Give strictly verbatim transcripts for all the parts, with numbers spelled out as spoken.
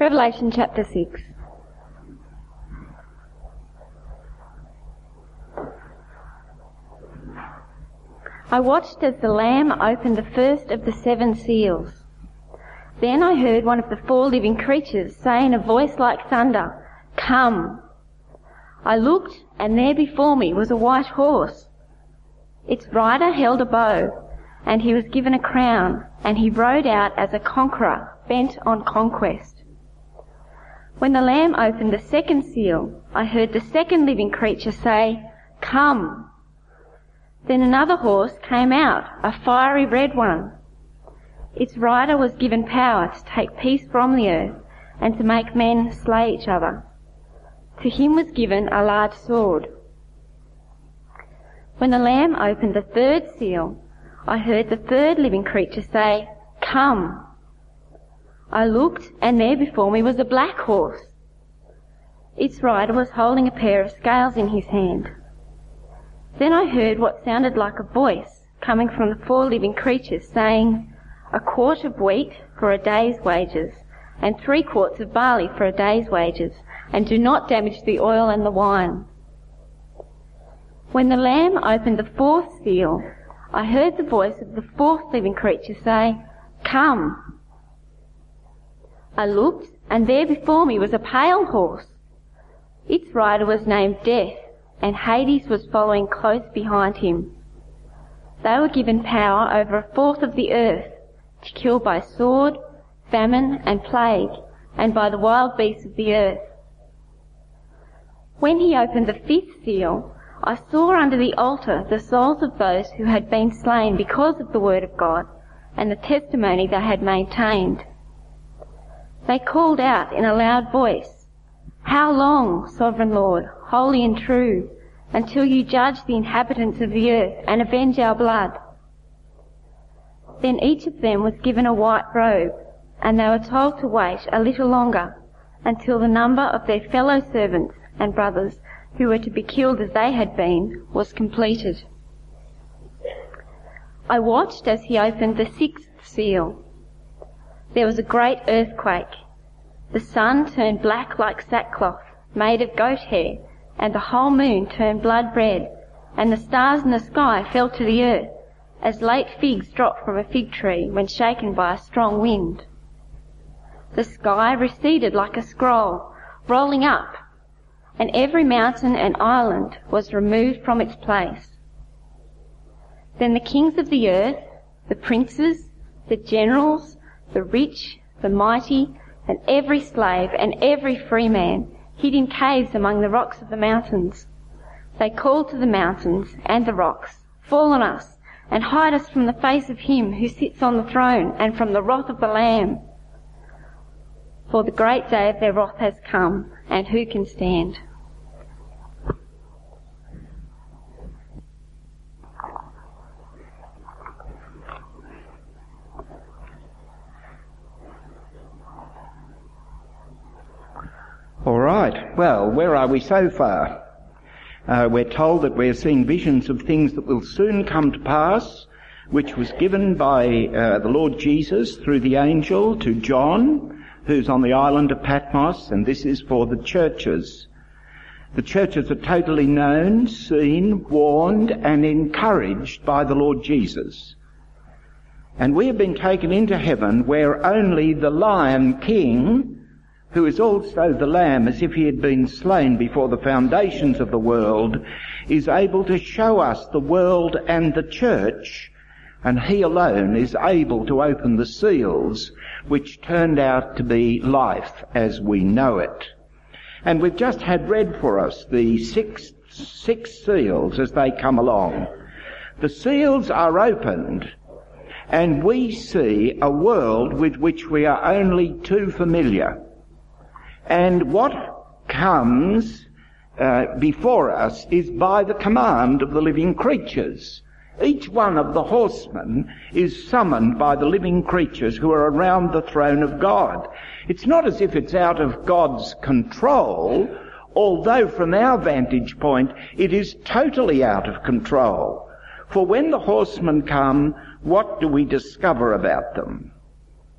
Revelation chapter six. I watched as the Lamb opened the first of the seven seals. Then I heard one of the four living creatures say in a voice like thunder, "Come." I looked, and there before me was a white horse. Its rider held a bow, and he was given a crown, and he rode out as a conqueror bent on conquest. When the Lamb opened the second seal, I heard the second living creature say, "Come." Then another horse came out, a fiery red one. Its rider was given power to take peace from the earth and to make men slay each other. To him was given a large sword. When the Lamb opened the third seal, I heard the third living creature say, "Come." I looked, and there before me was a black horse. Its rider was holding a pair of scales in his hand. Then I heard what sounded like a voice coming from the four living creatures saying, "A quart of wheat for a day's wages, and three quarts of barley for a day's wages, and do not damage the oil and the wine." When the Lamb opened the fourth seal, I heard the voice of the fourth living creature say, "Come." I looked, and there before me was a pale horse. Its rider was named Death, and Hades was following close behind him. They were given power over a fourth of the earth, to kill by sword, famine, and plague, and by the wild beasts of the earth. When he opened the fifth seal, I saw under the altar the souls of those who had been slain because of the word of God and the testimony they had maintained. They called out in a loud voice, "How long, Sovereign Lord, holy and true, until you judge the inhabitants of the earth and avenge our blood?" Then each of them was given a white robe, and they were told to wait a little longer until the number of their fellow servants and brothers who were to be killed as they had been was completed. I watched as he opened the sixth seal. There was a great earthquake. The sun turned black like sackcloth, made of goat hair, and the whole moon turned blood red, and the stars in the sky fell to the earth, as late figs drop from a fig tree when shaken by a strong wind. The sky receded like a scroll, rolling up, and every mountain and island was removed from its place. Then the kings of the earth, the princes, the generals, the rich, the mighty, and every slave and every free man hid in caves among the rocks of the mountains. They called to the mountains and the rocks, "Fall on us, and hide us from the face of him who sits on the throne and from the wrath of the Lamb. For the great day of their wrath has come, and who can stand?" All right, well, where are we so far? Uh, we're told that we're seeing visions of things that will soon come to pass, which was given by uh, the Lord Jesus through the angel to John, who's on the island of Patmos, and this is for the churches. The churches are totally known, seen, warned, and encouraged by the Lord Jesus. And we have been taken into heaven where only the Lion King, who is also the Lamb as if he had been slain before the foundations of the world, is able to show us the world and the church, and he alone is able to open the seals, which turned out to be life as we know it. And we've just had read for us the six, six seals as they come along. The seals are opened, and we see a world with which we are only too familiar. And what comes uh, before us is by the command of the living creatures. Each one of the horsemen is summoned by the living creatures who are around the throne of God. It's not as if it's out of God's control, although from our vantage point it is totally out of control. For when the horsemen come, what do we discover about them?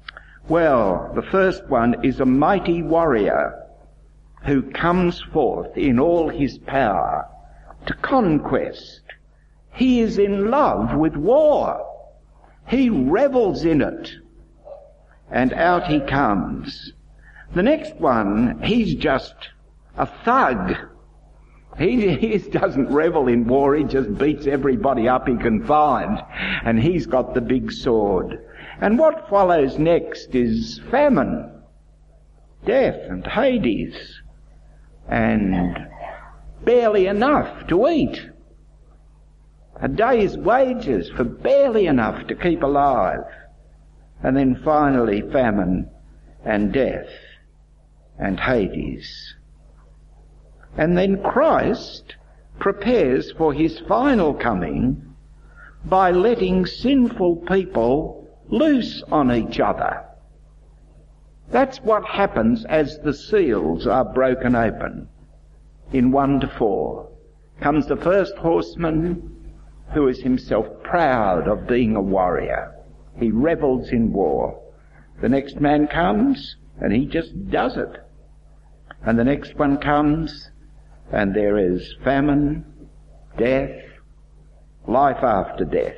Well, the first one is a mighty warrior who comes forth in all his power to conquest. He is in love with war. He revels in it. And out he comes. The next one, he's just a thug. He, he doesn't revel in war, he just beats everybody up he can find. And he's got the big sword. And what follows next is famine, death and Hades, and barely enough to eat. A day's wages for barely enough to keep alive. And then finally famine and death and Hades. And then Christ prepares for his final coming by letting sinful people loose on each other. That's what happens as the seals are broken open. In one to four comes the first horseman, who is himself proud of being a warrior. He revels in war. The next man comes and he just does it. And the next one comes and there is famine, death, life after death.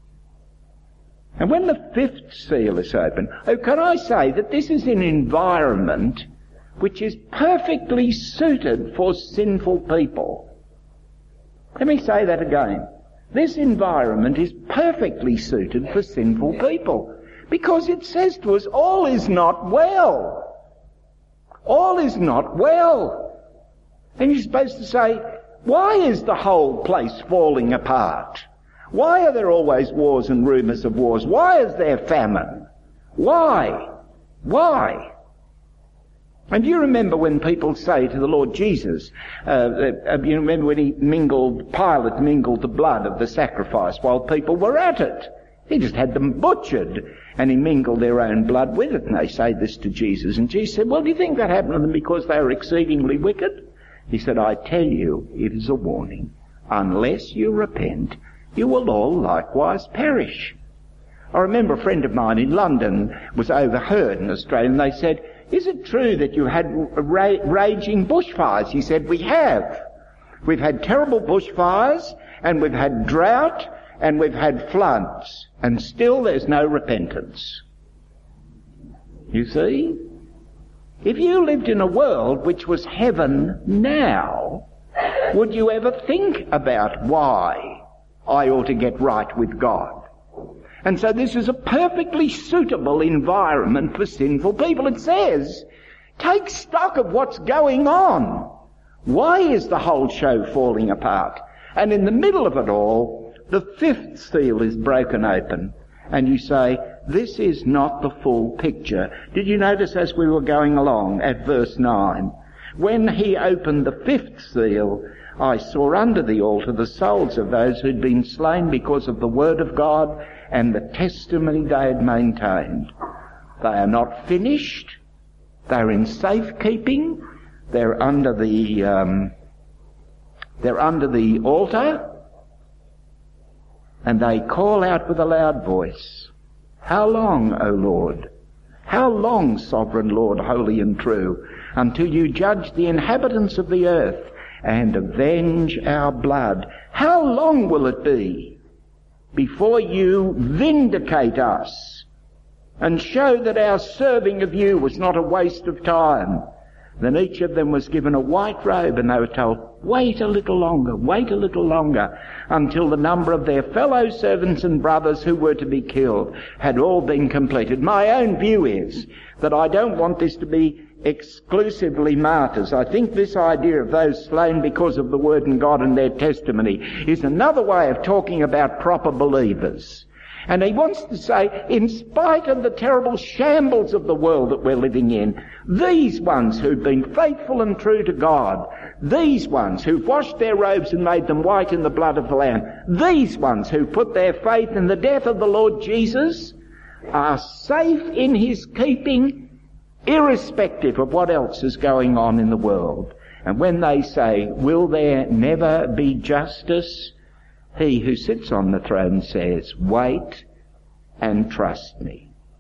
And when the fifth seal is open, oh, can I say that this is an environment which is perfectly suited for sinful people. Let me say that again. This environment is perfectly suited for sinful people because it says to us, all is not well. All is not well. And you're supposed to say, why is the whole place falling apart? Why are there always wars and rumours of wars? Why is there famine? Why? Why? And do you remember when people say to the Lord Jesus, uh, uh, you remember when he mingled, Pilate mingled the blood of the sacrifice while people were at it? He just had them butchered and he mingled their own blood with it. And they say this to Jesus. And Jesus said, well, do you think that happened to them because they were exceedingly wicked? He said, I tell you, it is a warning. Unless you repent, you will all likewise perish. I remember a friend of mine in London was overheard in Australia and they said, is it true that you had ra- raging bushfires? He said, we have. We've had terrible bushfires and we've had drought and we've had floods and still there's no repentance. You see? If you lived in a world which was heaven now, would you ever think about why I ought to get right with God? And so this is a perfectly suitable environment for sinful people. It says, take stock of what's going on. Why is the whole show falling apart? And in the middle of it all, the fifth seal is broken open. And you say, this is not the full picture. Did you notice as we were going along at verse nine? When he opened the fifth seal, I saw under the altar the souls of those who'd been slain because of the word of God and the testimony they had maintained. They are not finished. They're in safekeeping. They're under the um, they're under the altar, and they call out with a loud voice, how long, O Lord? How long, sovereign Lord, holy and true, until you judge the inhabitants of the earth and avenge our blood? How long will it be before you vindicate us and show that our serving of you was not a waste of time? Then each of them was given a white robe and they were told, wait a little longer, wait a little longer, until the number of their fellow servants and brothers who were to be killed had all been completed. My own view is that I don't want this to be exclusively martyrs. I think this idea of those slain because of the word and God and their testimony is another way of talking about proper believers. And he wants to say, in spite of the terrible shambles of the world that we're living in, these ones who've been faithful and true to God, these ones who've washed their robes and made them white in the blood of the Lamb, these ones who put their faith in the death of the Lord Jesus, are safe in his keeping, irrespective of what else is going on in the world. And when they say, will there never be justice? He who sits on the throne says, wait and trust me.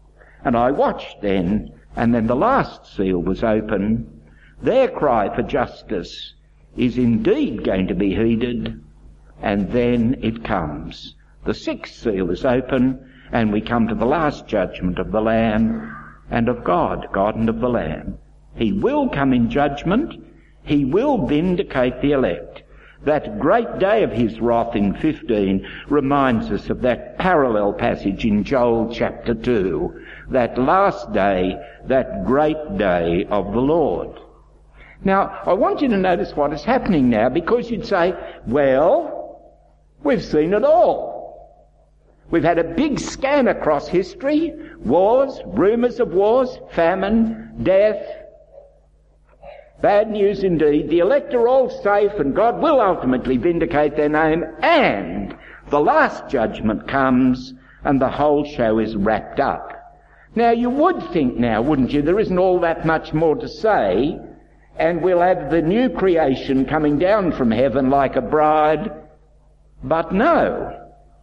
And I watched then, and then the last seal was open. Their cry for justice is indeed going to be heeded, and then it comes. The sixth seal is open, and we come to the last judgment of the Lamb and of God, God and of the Lamb. He will come in judgment. He will vindicate the elect. That great day of his wrath in fifteen reminds us of that parallel passage in Joel chapter two. That last day, that great day of the Lord. Now, I want you to notice what is happening now, because you'd say, well, we've seen it all. We've had a big scan across history, wars, rumours of wars, famine, death. Bad news indeed. The elect are all safe and God will ultimately vindicate their name, and the last judgment comes and the whole show is wrapped up. Now you would think now, wouldn't you, there isn't all that much more to say, and we'll have the new creation coming down from heaven like a bride. But no.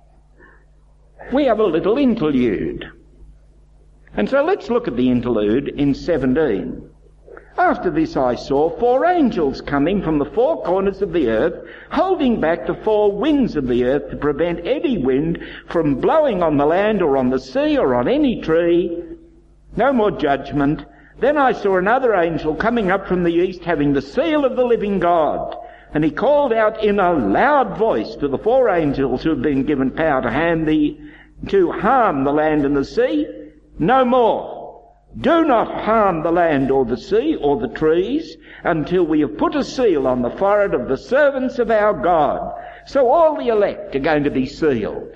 We have a little interlude. And so let's look at the interlude in seventeen. After this I saw four angels coming from the four corners of the earth, holding back the four winds of the earth to prevent any wind from blowing on the land or on the sea or on any tree. No more judgment. Then I saw another angel coming up from the east, having the seal of the living God. And he called out in a loud voice to the four angels who had been given power to harm the, to harm the land and the sea, no more. Do not harm the land or the sea or the trees until we have put a seal on the forehead of the servants of our God. So all the elect are going to be sealed.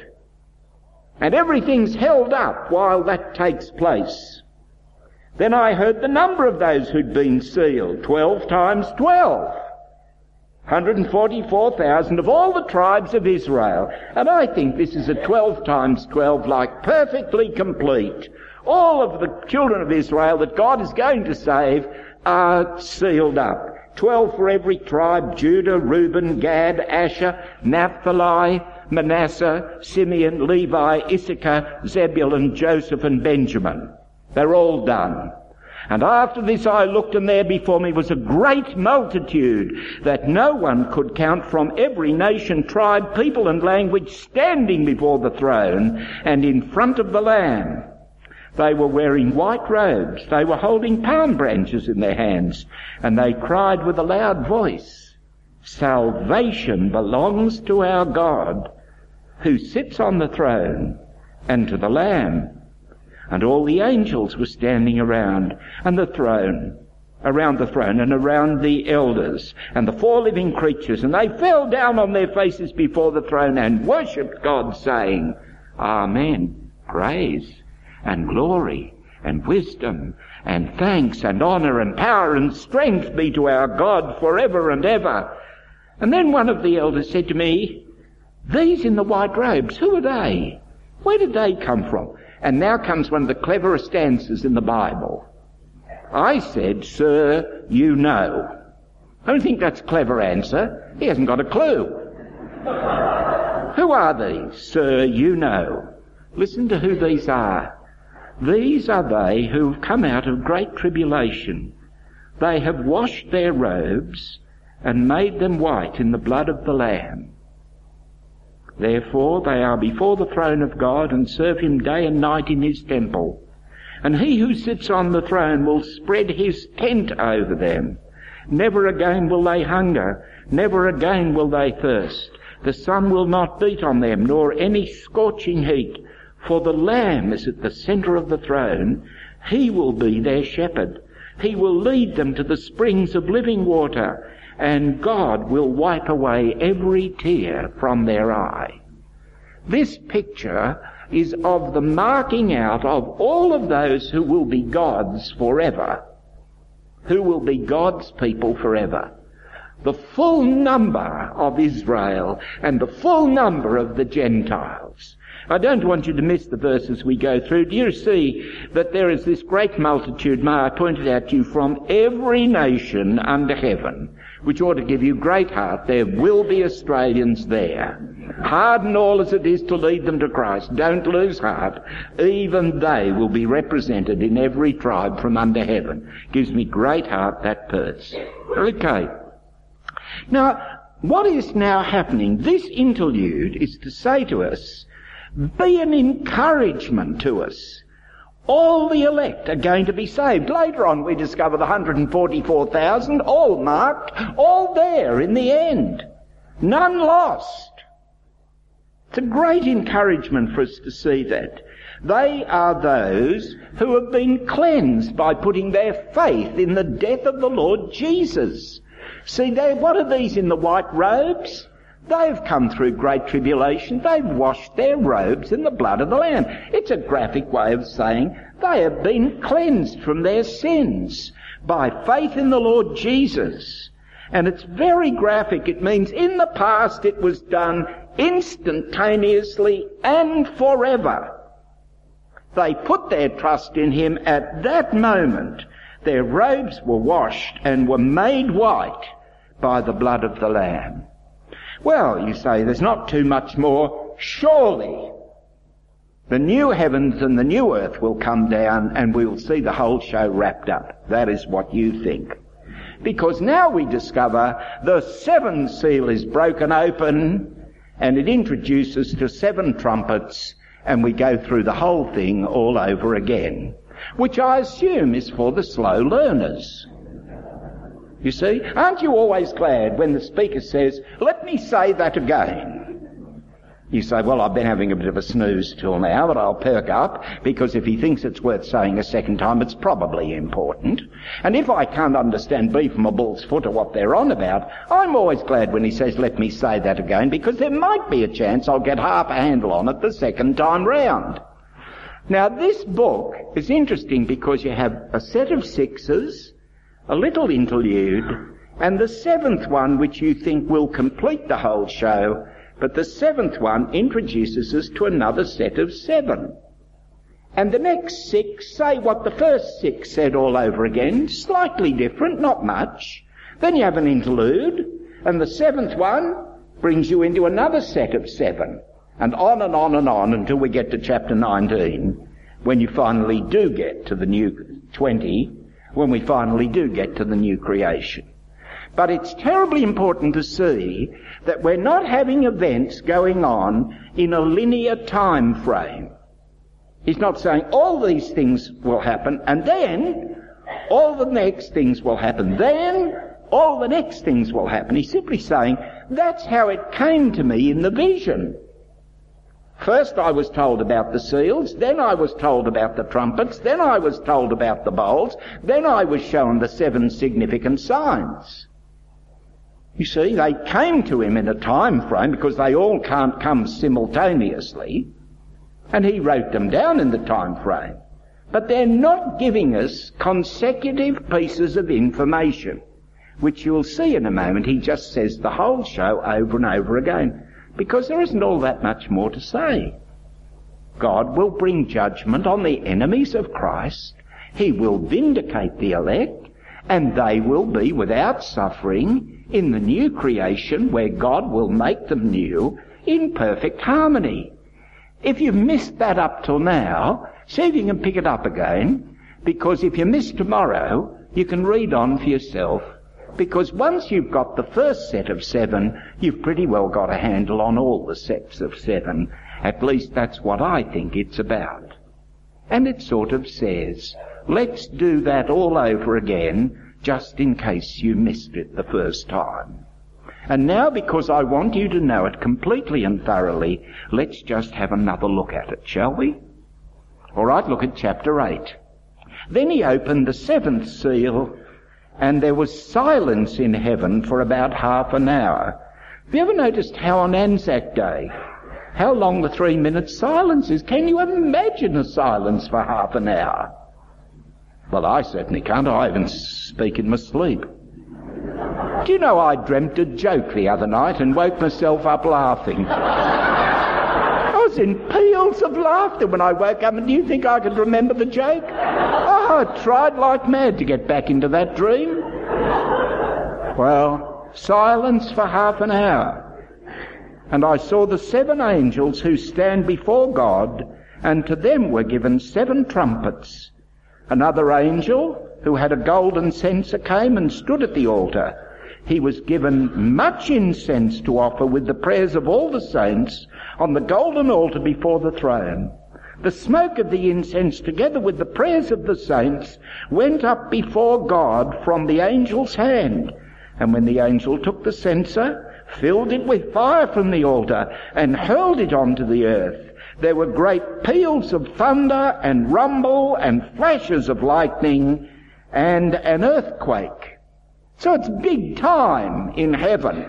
And everything's held up while that takes place. Then I heard the number of those who'd been sealed, twelve times twelve. one hundred forty-four thousand of all the tribes of Israel. And I think this is a twelve times twelve, like perfectly complete. All of the children of Israel that God is going to save are sealed up. Twelve for every tribe: Judah, Reuben, Gad, Asher, Naphtali, Manasseh, Simeon, Levi, Issachar, Zebulun, Joseph and Benjamin. They're all done. And after this I looked, and there before me was a great multitude that no one could count, from every nation, tribe, people and language, standing before the throne and in front of the Lamb. They were wearing white robes. They were holding palm branches in their hands. And they cried with a loud voice, "Salvation belongs to our God, who sits on the throne, and to the Lamb." And all the angels were standing around, and the throne, around the throne, and around the elders, and the four living creatures. And they fell down on their faces before the throne and worshipped God, saying, "Amen, praise and glory and wisdom and thanks and honour and power and strength be to our God forever and ever." And then one of the elders said to me, "These in the white robes, who are they? Where did they come from?" And now comes one of the cleverest answers in the Bible. I said, "Sir, you know." I don't think that's a clever answer. He hasn't got a clue. Who are these? "Sir, you know." Listen to who these are. These are they who have come out of great tribulation. They have washed their robes and made them white in the blood of the Lamb. Therefore they are before the throne of God and serve him day and night in his temple. And he who sits on the throne will spread his tent over them. Never again will they hunger, never again will they thirst. The sun will not beat on them, nor any scorching heat. For the Lamb is at the centre of the throne. He will be their shepherd. He will lead them to the springs of living water, and God will wipe away every tear from their eye. This picture is of the marking out of all of those who will be God's forever, who will be God's people forever. The full number of Israel and the full number of the Gentiles. I don't want you to miss the verses we go through. Do you see that there is this great multitude, may I point it out to you, from every nation under heaven, which ought to give you great heart. There will be Australians there. Hard and all as it is to lead them to Christ, don't lose heart. Even they will be represented in every tribe from under heaven. Gives me great heart, that verse. Okay. Now, what is now happening? This interlude is to say to us, be an encouragement to us. All the elect are going to be saved. Later on we discover the one hundred forty-four thousand, all marked, all there in the end. None lost. It's a great encouragement for us to see that. They are those who have been cleansed by putting their faith in the death of the Lord Jesus. See, they, what are these in the white robes? They've come through great tribulation. They've washed their robes in the blood of the Lamb. It's a graphic way of saying they have been cleansed from their sins by faith in the Lord Jesus. And it's very graphic. It means in the past it was done instantaneously and forever. They put their trust in Him at that moment. Their robes were washed and were made white by the blood of the Lamb. Well, you say, there's not too much more. Surely the new heavens and the new earth will come down and we'll see the whole show wrapped up. That is what you think. Because now we discover the seventh seal is broken open and it introduces to seven trumpets, and we go through the whole thing all over again, which I assume is for the slow learners. You see, aren't you always glad when the speaker says, let me say that again? You say, well, I've been having a bit of a snooze till now, but I'll perk up, because if he thinks it's worth saying a second time, it's probably important. And if I can't understand B from a bull's foot or what they're on about, I'm always glad when he says, let me say that again, because there might be a chance I'll get half a handle on it the second time round. Now, this book is interesting because you have a set of sixes, a little interlude, and the seventh one which you think will complete the whole show, but the seventh one introduces us to another set of seven. And the next six say what the first six said all over again, slightly different, not much. Then you have an interlude, and the seventh one brings you into another set of seven, and on and on and on until we get to chapter nineteen, when you finally do get to the new twenty, when we finally do get to the new creation. But it's terribly important to see that we're not having events going on in a linear time frame. He's not saying all these things will happen and then all the next things will happen. Then all the next things will happen. He's simply saying that's how it came to me in the vision. First I was told about the seals, then I was told about the trumpets, then I was told about the bowls, then I was shown the seven significant signs. You see, they came to him in a time frame because they all can't come simultaneously, and he wrote them down in the time frame. But they're not giving us consecutive pieces of information, which you'll see in a moment. He just says the whole show over and over again. Because there isn't all that much more to say. God will bring judgment on the enemies of Christ. He will vindicate the elect, and they will be without suffering in the new creation where God will make them new in perfect harmony. If you've missed that up till now, see if you can pick it up again, because if you miss tomorrow, you can read on for yourself. Because once you've got the first set of seven, you've pretty well got a handle on all the sets of seven. At least that's what I think it's about. And it sort of says, let's do that all over again, just in case you missed it the first time. And now, because I want you to know it completely and thoroughly, let's just have another look at it, shall we? All right, look at chapter eight. Then he opened the seventh seal, and there was silence in heaven for about half an hour. Have you ever noticed how on Anzac Day, how long the three minutes silence is? Can you imagine a silence for half an hour? Well, I certainly can't. I even speak in my sleep. Do you know I dreamt a joke the other night and woke myself up laughing? I was was in peals of laughter when I woke up, and do you think I could remember the joke? Oh, I tried like mad to get back into that dream. Well, silence for half an hour. And I saw the seven angels who stand before God, and to them were given seven trumpets. Another angel, who had a golden censer, came and stood at the altar. He was given much incense to offer with the prayers of all the saints on the golden altar before the throne. The smoke of the incense, together with the prayers of the saints, went up before God from the angel's hand. And when the angel took the censer, filled it with fire from the altar, and hurled it onto the earth, there were great peals of thunder and rumble and flashes of lightning and an earthquake. So it's big time in heaven.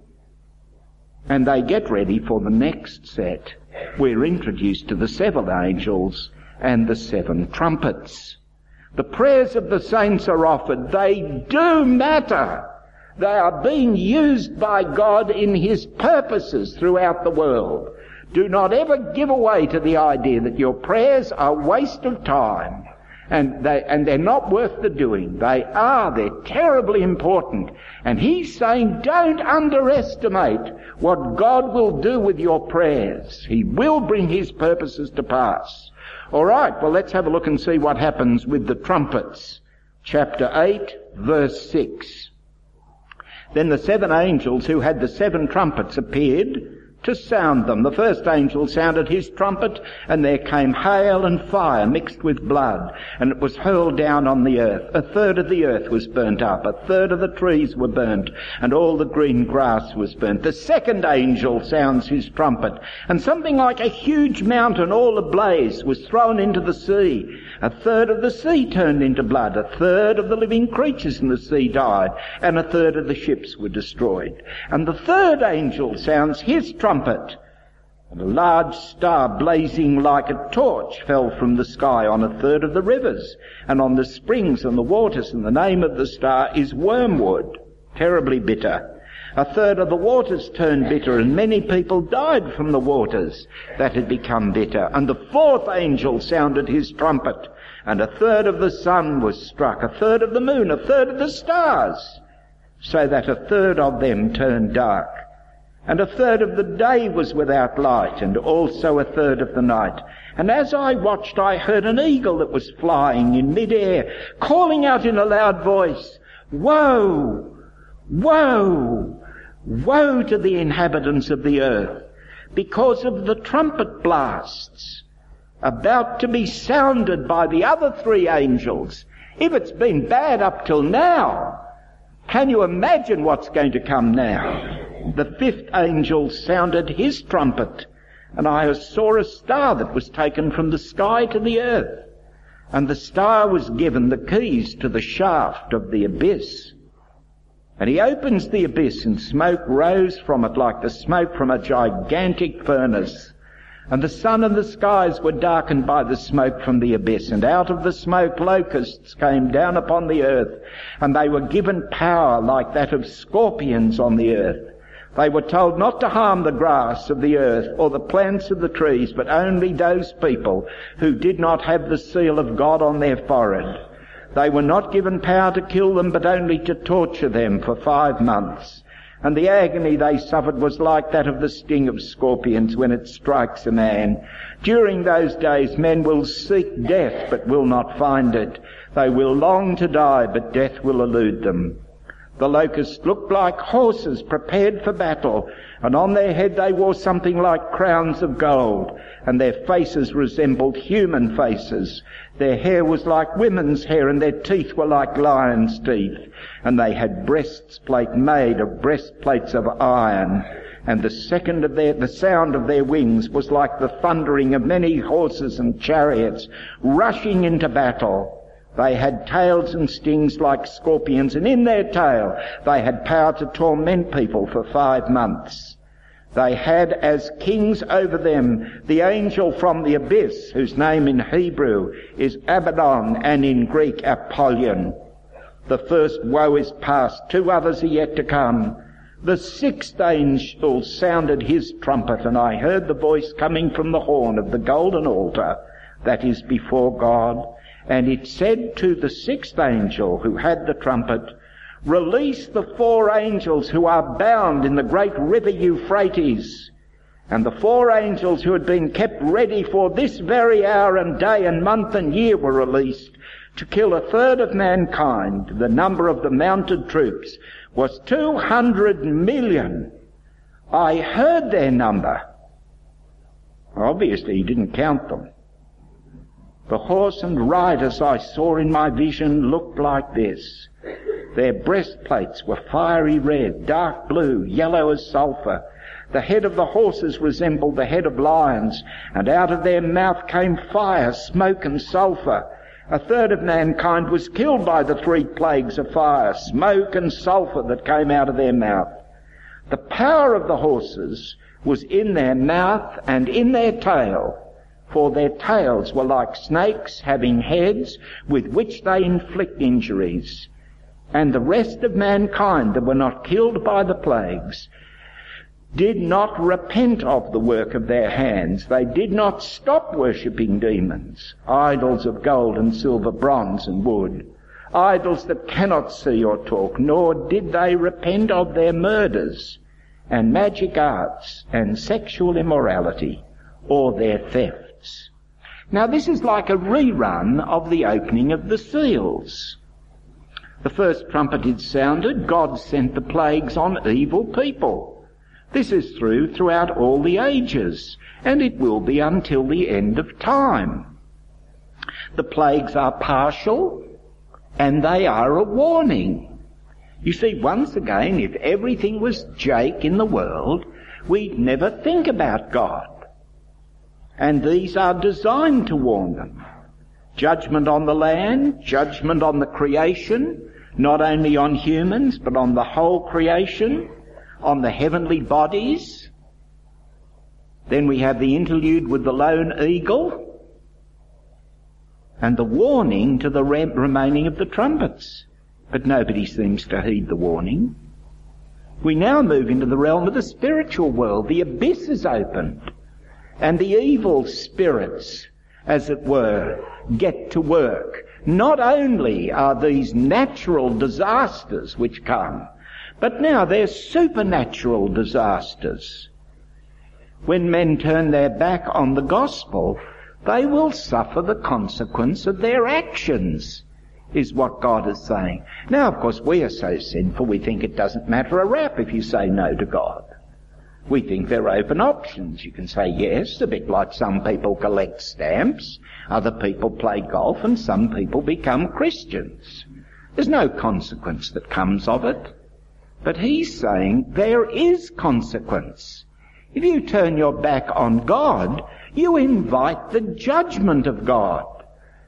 And they get ready for the next set. We're introduced to the seven angels and the seven trumpets. The prayers of the saints are offered. They do matter. They are being used by God in His purposes throughout the world. Do not ever give away to the idea that your prayers are a waste of time. And they, and they're not worth the doing. They are, they're terribly important. And He's saying, don't underestimate what God will do with your prayers. He will bring His purposes to pass. All right, well, let's have a look and see what happens with the trumpets. Chapter eight, verse six. Then the seven angels who had the seven trumpets appeared to sound them. The first angel sounded his trumpet, and there came hail and fire mixed with blood, and it was hurled down on the earth. A third of the earth was burnt up, a third of the trees were burnt, and all the green grass was burnt. The second angel sounds his trumpet, and something like a huge mountain all ablaze was thrown into the sea. A third of the sea turned into blood, a third of the living creatures in the sea died, and a third of the ships were destroyed. And the third angel sounds his trumpet, and a large star blazing like a torch fell from the sky on a third of the rivers, and on the springs and the waters, and the name of the star is wormwood, terribly bitter. A third of the waters turned bitter, and many people died from the waters that had become bitter. And the fourth angel sounded his trumpet, and a third of the sun was struck, a third of the moon, a third of the stars, so that a third of them turned dark. And a third of the day was without light, and also a third of the night. And as I watched, I heard an eagle that was flying in mid-air, calling out in a loud voice, "Woe! Woe! Woe to the inhabitants of the earth, because of the trumpet blasts about to be sounded by the other three angels." If it's been bad up till now, can you imagine what's going to come now? The fifth angel sounded his trumpet, and I saw a star that was taken from the sky to the earth, and the star was given the keys to the shaft of the abyss. And he opens the abyss, and smoke rose from it like the smoke from a gigantic furnace. And the sun and the skies were darkened by the smoke from the abyss, and out of the smoke locusts came down upon the earth, and they were given power like that of scorpions on the earth. They were told not to harm the grass of the earth or the plants of the trees, but only those people who did not have the seal of God on their forehead. They were not given power to kill them, but only to torture them for five months. And the agony they suffered was like that of the sting of scorpions when it strikes a man. During those days men will seek death, but will not find it. They will long to die, but death will elude them. The locusts looked like horses prepared for battle, and on their head they wore something like crowns of gold, and their faces resembled human faces. Their hair was like women's hair, and their teeth were like lions' teeth, and they had breastplate made of breastplates of iron, and the second of their, the sound of their wings was like the thundering of many horses and chariots rushing into battle. They had tails and stings like scorpions, and in their tail they had power to torment people for five months. They had as kings over them the angel from the abyss, whose name in Hebrew is Abaddon and in Greek Apollyon. The first woe is past, two others are yet to come. The sixth angel sounded his trumpet, and I heard the voice coming from the horn of the golden altar that is before God. And it said to the sixth angel who had the trumpet, Release the four angels who are bound in the great river Euphrates. And the four angels who had been kept ready for this very hour and day and month and year were released to kill a third of mankind. The number of the mounted troops was two hundred million. I heard their number. Obviously he didn't count them. The horse and riders I saw in my vision looked like this. Their breastplates were fiery red, dark blue, yellow as sulphur. The head of the horses resembled the head of lions, and out of their mouth came fire, smoke and sulphur. A third of mankind was killed by the three plagues of fire, smoke and sulphur that came out of their mouth. The power of the horses was in their mouth and in their tail, for their tails were like snakes having heads with which they inflict injuries. And the rest of mankind that were not killed by the plagues did not repent of the work of their hands. They did not stop worshipping demons, idols of gold and silver, bronze and wood, idols that cannot see or talk, nor did they repent of their murders and magic arts and sexual immorality or their thefts. Now this is like a rerun of the opening of the seals. The first trumpet is sounded, God sent the plagues on evil people. This is through throughout all the ages, and it will be until the end of time. The plagues are partial, and they are a warning. You see, once again, if everything was Jake in the world, we'd never think about God. And these are designed to warn them. Judgment on the land, judgment on the creation, not only on humans, but on the whole creation, on the heavenly bodies. Then we have the interlude with the lone eagle and the warning to the remaining of the trumpets. But nobody seems to heed the warning. We now move into the realm of the spiritual world. The abyss is opened, and the evil spirits, as it were, get to work. Not only are these natural disasters which come, but now they're supernatural disasters. When men turn their back on the gospel, they will suffer the consequence of their actions, is what God is saying. Now, of course, we are so sinful, we think it doesn't matter a rap if you say no to God. We think there are open options. You can say yes, a bit like some people collect stamps, other people play golf, and some people become Christians. There's no consequence that comes of it. But he's saying there is consequence. If you turn your back on God, you invite the judgment of God,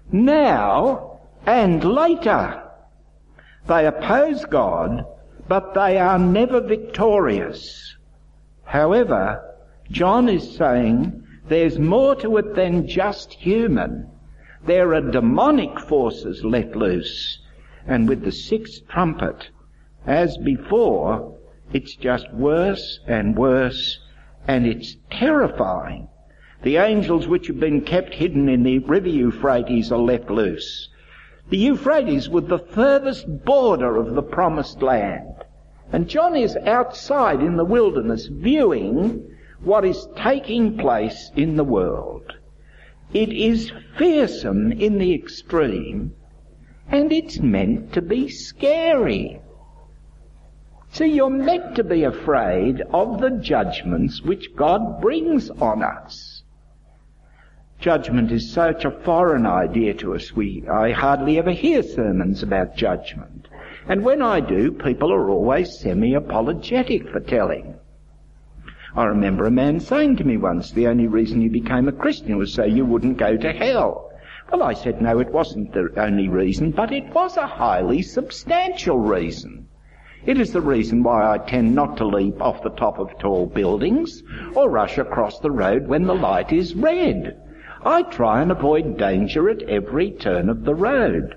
now and later. They oppose God, but they are never victorious. However, John is saying there's more to it than just human. There are demonic forces let loose, and with the sixth trumpet, as before, it's just worse and worse, and it's terrifying. The angels which have been kept hidden in the river Euphrates are let loose. The Euphrates was the furthest border of the promised land. And John is outside in the wilderness viewing what is taking place in the world. It is fearsome in the extreme, and it's meant to be scary. See, you're meant to be afraid of the judgments which God brings on us. Judgment is such a foreign idea to us. We, I hardly ever hear sermons about judgment. And when I do, people are always semi-apologetic for telling. I remember a man saying to me once, the only reason you became a Christian was so you wouldn't go to hell. Well, I said, no, it wasn't the only reason, but it was a highly substantial reason. It is the reason why I tend not to leap off the top of tall buildings or rush across the road when the light is red. I try and avoid danger at every turn of the road.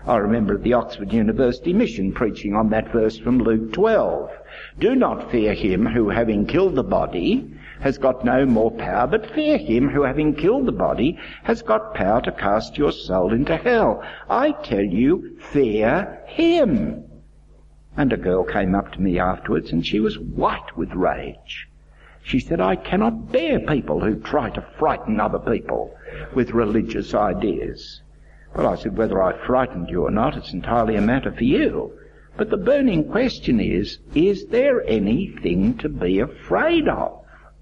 I remember at the Oxford University Mission preaching on that verse from Luke twelve. Do not fear him who, having killed the body, has got no more power, but fear him who, having killed the body, has got power to cast your soul into hell. I tell you, fear him. And a girl came up to me afterwards, and she was white with rage. She said, I cannot bear people who try to frighten other people with religious ideas. Well, I said, whether I frightened you or not, it's entirely a matter for you. But the burning question is, is there anything to be afraid of?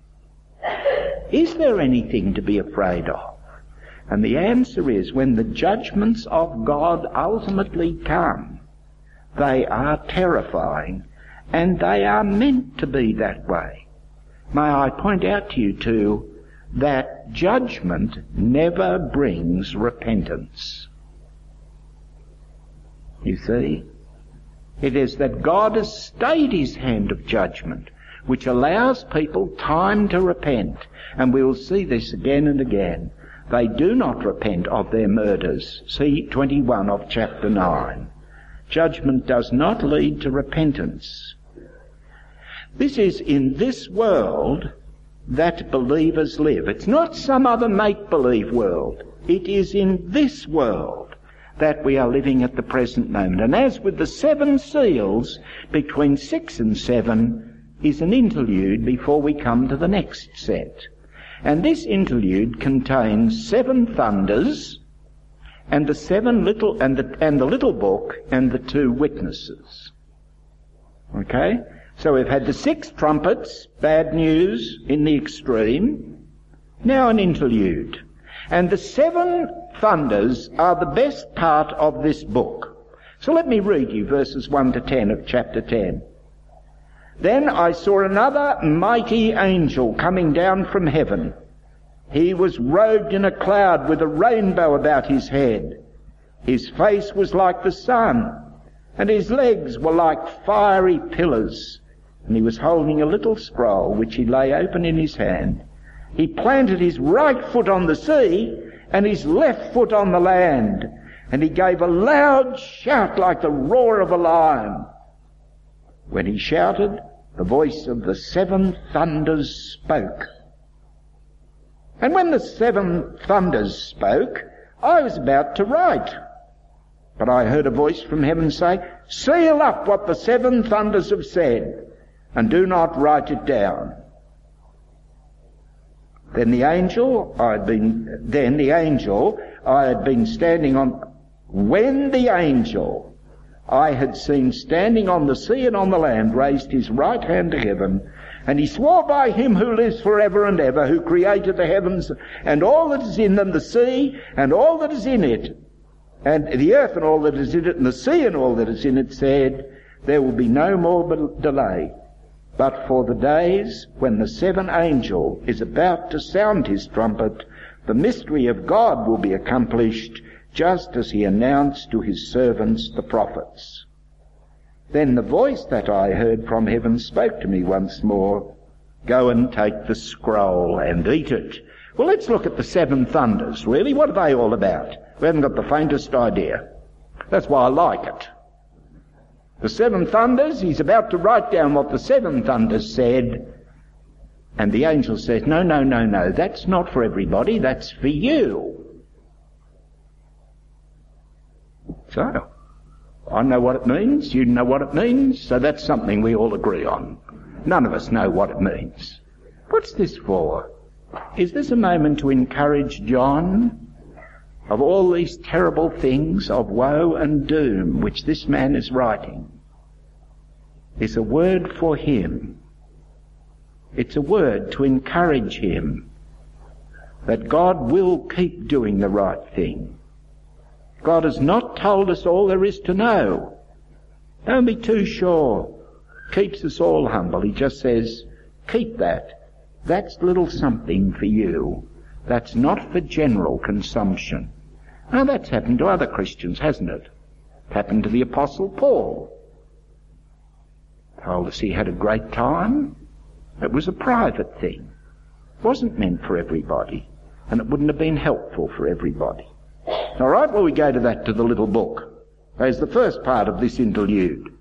Is there anything to be afraid of? And the answer is, when the judgments of God ultimately come, they are terrifying, and they are meant to be that way. May I point out to you too, that judgment never brings repentance. You see? It is that God has stayed his hand of judgment, which allows people time to repent. And we will see this again and again. They do not repent of their murders. See twenty-one of chapter nine. Judgment does not lead to repentance. This is in this world that believers live. It's not some other make-believe world. It is in this world that we are living at the present moment. And as with the seven seals, between six and seven is an interlude before we come to the next set. And this interlude contains seven thunders and the seven little and the and the little book and the two witnesses. Okay? So we've had the six trumpets, bad news in the extreme, now an interlude. And the seven thunders are the best part of this book. So let me read you verses one to ten of chapter ten. Then I saw another mighty angel coming down from heaven. He was robed in a cloud with a rainbow about his head. His face was like the sun, and his legs were like fiery pillars. And he was holding a little scroll which he lay open in his hand. He planted his right foot on the sea and his left foot on the land. And he gave a loud shout like the roar of a lion. When he shouted, the voice of the seven thunders spoke. And when the seven thunders spoke, I was about to write. But I heard a voice from heaven say, seal up what the seven thunders have said, and do not write it down. Then the angel I had been, then the angel I had been standing on, when the angel I had seen standing on the sea and on the land raised his right hand to heaven, and he swore by him who lives forever and ever, who created the heavens and all that is in them, the sea and all that is in it, and the earth and all that is in it, and the sea and all that is in it, said, there will be no more delay. But for the days when the seventh angel is about to sound his trumpet, the mystery of God will be accomplished, just as he announced to his servants the prophets. Then the voice that I heard from heaven spoke to me once more, go and take the scroll and eat it. Well, let's look at the seven thunders, really. What are they all about? We haven't got the faintest idea. That's why I like it. The seven thunders, he's about to write down what the seven thunders said, and the angel says, no, no, no, no, that's not for everybody, that's for you. So, I know what it means, you know what it means, so that's something we all agree on. None of us know what it means. What's this for? Is this a moment to encourage John of all these terrible things of woe and doom which this man is writing? It's a word for him. It's a word to encourage him that God will keep doing the right thing. God has not told us all there is to know. Don't be too sure. Keeps us all humble. He just says, keep that. That's little something for you. That's not for general consumption. Now that's happened to other Christians, hasn't it? It happened to the Apostle Paul. Told us he had a great time. It was a private thing. It wasn't meant for everybody. And it wouldn't have been helpful for everybody. All right, well, we go to that, to the little book. There's the first part of this interlude.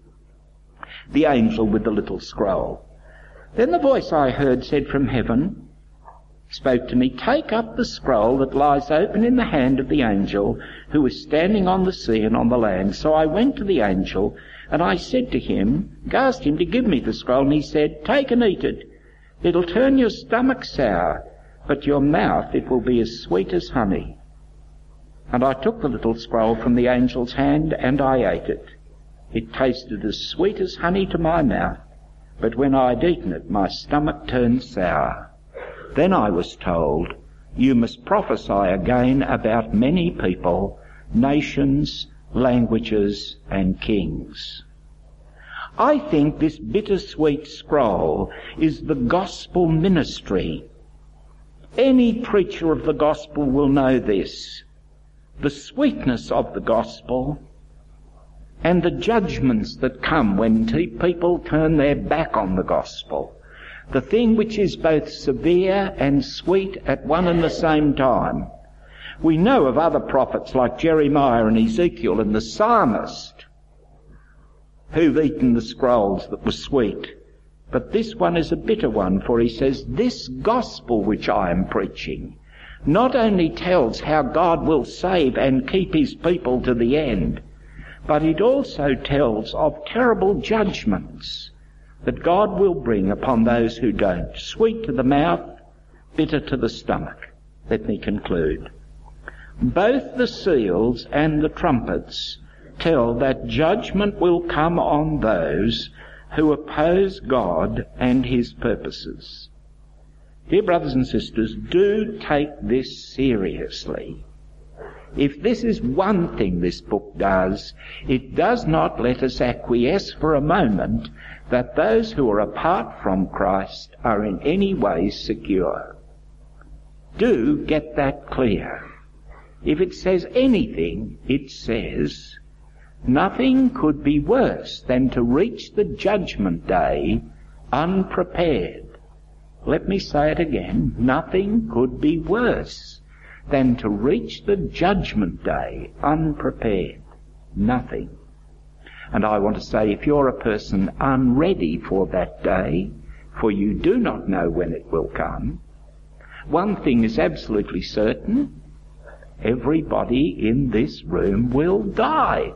The angel with the little scroll. Then the voice I heard said from heaven, spoke to me, take up the scroll that lies open in the hand of the angel who is standing on the sea and on the land. So I went to the angel, and I said to him, asked him to give me the scroll, and he said, take and eat it. It'll turn your stomach sour, but your mouth it will be as sweet as honey. And I took the little scroll from the angel's hand, and I ate it. It tasted as sweet as honey to my mouth, but when I'd eaten it, my stomach turned sour. Then I was told, you must prophesy again about many people, nations, languages, and kings. I think this bittersweet scroll is the gospel ministry. Any preacher of the gospel will know this. The sweetness of the gospel and the judgments that come when t- people turn their back on the gospel. The thing which is both severe and sweet at one and the same time. We know of other prophets like Jeremiah and Ezekiel and the psalmist who've eaten the scrolls that were sweet. But this one is a bitter one, for he says, this gospel which I am preaching not only tells how God will save and keep his people to the end, but it also tells of terrible judgments that God will bring upon those who don't. Sweet to the mouth, bitter to the stomach. Let me conclude. Both the seals and the trumpets tell that judgment will come on those who oppose God and his purposes. Dear brothers and sisters, do take this seriously. If this is one thing this book does, it does not let us acquiesce for a moment that those who are apart from Christ are in any way secure. Do get that clear. If it says anything, it says, nothing could be worse than to reach the judgment day unprepared. Let me say it again. Nothing could be worse than to reach the judgment day unprepared. Nothing. And I want to say, if you're a person unready for that day, for you do not know when it will come, one thing is absolutely certain: everybody in this room will die.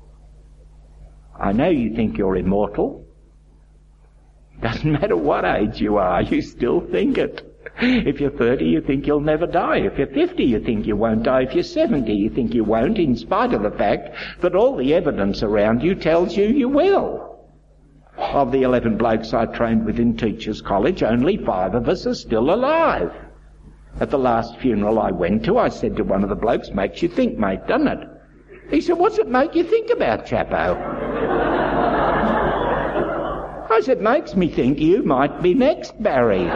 I know you think you're immortal. Doesn't matter what age you are, you still think it. If you're thirty, you think you'll never die. If you're fifty, you think you won't die. If you're seventy, you think you won't, in spite of the fact that all the evidence around you tells you you will. Of the eleven blokes I trained with in Teachers College, only five of us are still alive. At the last funeral I went to, I said to one of the blokes, makes you think, mate, doesn't it? He said, what's it make you think about, Chapo? I said, makes me think you might be next, Barry.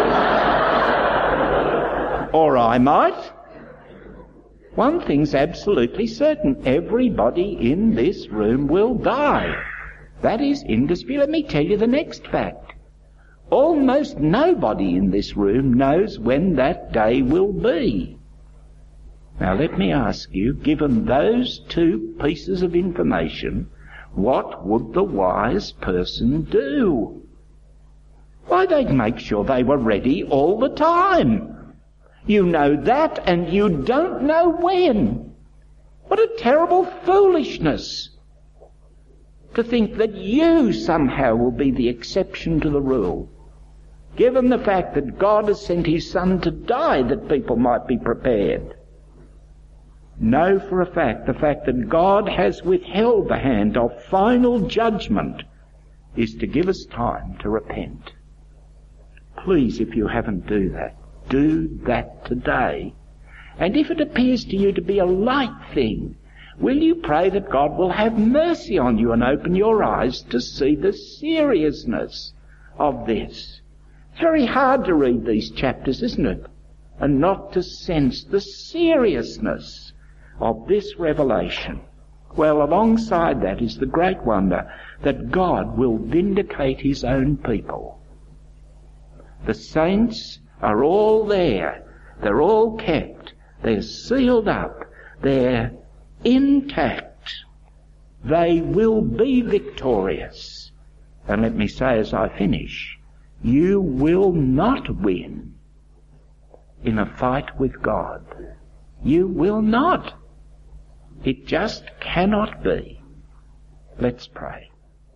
Or I might. One thing's absolutely certain. Everybody in this room will die. That is indisputable. Let me tell you the next fact. Almost nobody in this room knows when that day will be. Now let me ask you, given those two pieces of information, what would the wise person do? Why, they'd make sure they were ready all the time. You know that, and you don't know when. What a terrible foolishness to think that you somehow will be the exception to the rule, given the fact that God has sent his Son to die that people might be prepared. Know for a fact the fact that God has withheld the hand of final judgment is to give us time to repent. Please, if you haven't do that, do that today. And if it appears to you to be a light thing, will you pray that God will have mercy on you and open your eyes to see the seriousness of this? It's very hard to read these chapters, isn't it? And not to sense the seriousness of this revelation. Well, alongside that is the great wonder that God will vindicate his own people. The saints are all there. They're all kept. They're sealed up. They're intact. They will be victorious. And let me say as I finish, you will not win in a fight with God. You will not. It just cannot be. Let's pray.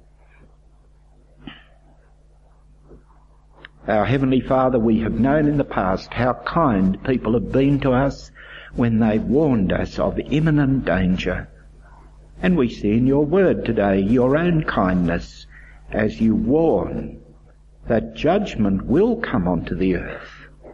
Our Heavenly Father, we have known in the past how kind people have been to us when they've warned us of imminent danger. And we see in your word today your own kindness as you warn that judgment will come onto the earth,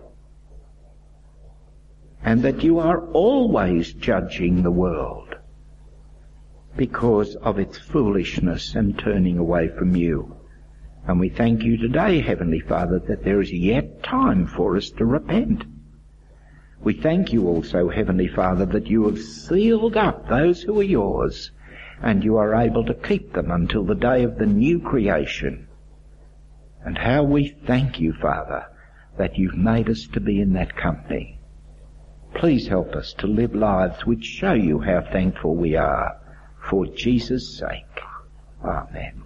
and that you are always judging the world because of its foolishness and turning away from you. And we thank you today, Heavenly Father, that there is yet time for us to repent. We thank you also, Heavenly Father, that you have sealed up those who are yours, and you are able to keep them until the day of the new creation. And how we thank you, Father, that you've made us to be in that company. Please help us to live lives which show you how thankful we are, for Jesus' sake. Amen.